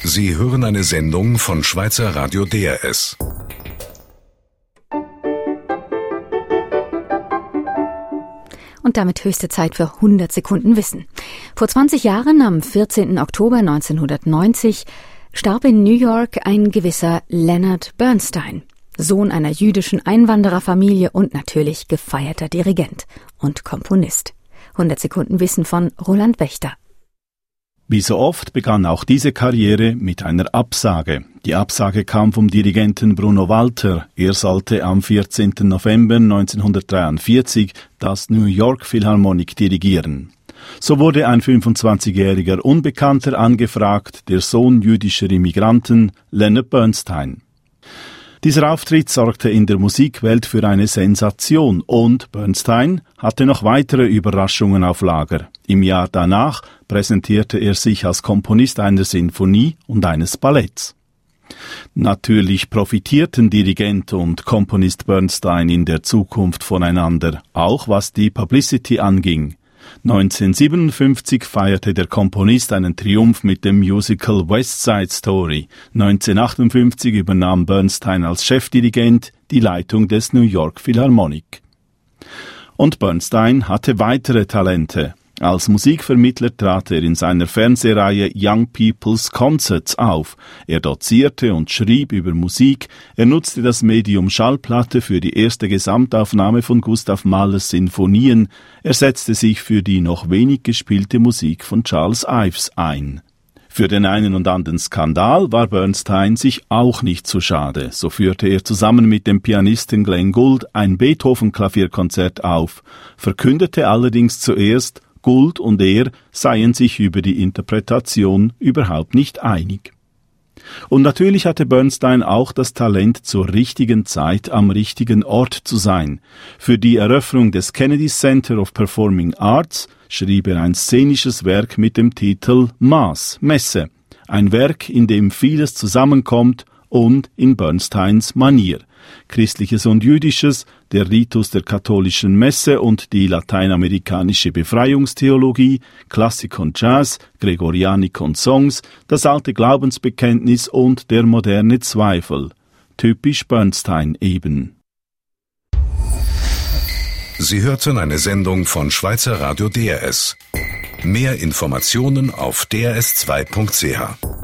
Sie hören eine Sendung von Schweizer Radio DRS. Und damit höchste Zeit für 100 Sekunden Wissen. Vor 20 Jahren, am 14. Oktober 1990, starb in New York ein gewisser Leonard Bernstein, Sohn einer jüdischen Einwandererfamilie und natürlich gefeierter Dirigent und Komponist. 100 Sekunden Wissen von Roland Wächter. Wie so oft begann auch diese Karriere mit einer Absage. Die Absage kam vom Dirigenten Bruno Walter. Er sollte am 14. November 1943 das New York Philharmonic dirigieren. So wurde ein 25-jähriger Unbekannter angefragt, der Sohn jüdischer Immigranten, Leonard Bernstein. Dieser Auftritt sorgte in der Musikwelt für eine Sensation und Bernstein hatte noch weitere Überraschungen auf Lager. Im Jahr danach präsentierte er sich als Komponist einer Sinfonie und eines Balletts. Natürlich profitierten Dirigent und Komponist Bernstein in der Zukunft voneinander, auch was die Publicity anging. 1957 feierte der Komponist einen Triumph mit dem Musical West Side Story. 1958 übernahm Bernstein als Chefdirigent die Leitung des New York Philharmonic. Und Bernstein hatte weitere Talente. Als Musikvermittler trat er in seiner Fernsehreihe Young People's Concerts auf. Er dozierte und schrieb über Musik. Er nutzte das Medium Schallplatte für die erste Gesamtaufnahme von Gustav Mahlers Sinfonien. Er setzte sich für die noch wenig gespielte Musik von Charles Ives ein. Für den einen und anderen Skandal war Bernstein sich auch nicht zu schade. So führte er zusammen mit dem Pianisten Glenn Gould ein Beethoven-Klavierkonzert auf, verkündete allerdings zuerst, Gould und er seien sich über die Interpretation überhaupt nicht einig. Und natürlich hatte Bernstein auch das Talent, zur richtigen Zeit am richtigen Ort zu sein. Für die Eröffnung des Kennedy Center of Performing Arts schrieb er ein szenisches Werk mit dem Titel Mass, Messe. Ein Werk, in dem vieles zusammenkommt und in Bernsteins Manier. Christliches und Jüdisches, der Ritus der katholischen Messe und die lateinamerikanische Befreiungstheologie, Klassik und Jazz, Gregorianik und Songs, das alte Glaubensbekenntnis und der moderne Zweifel. Typisch Bernstein eben. Sie hörten eine Sendung von Schweizer Radio DRS. Mehr Informationen auf drs2.ch.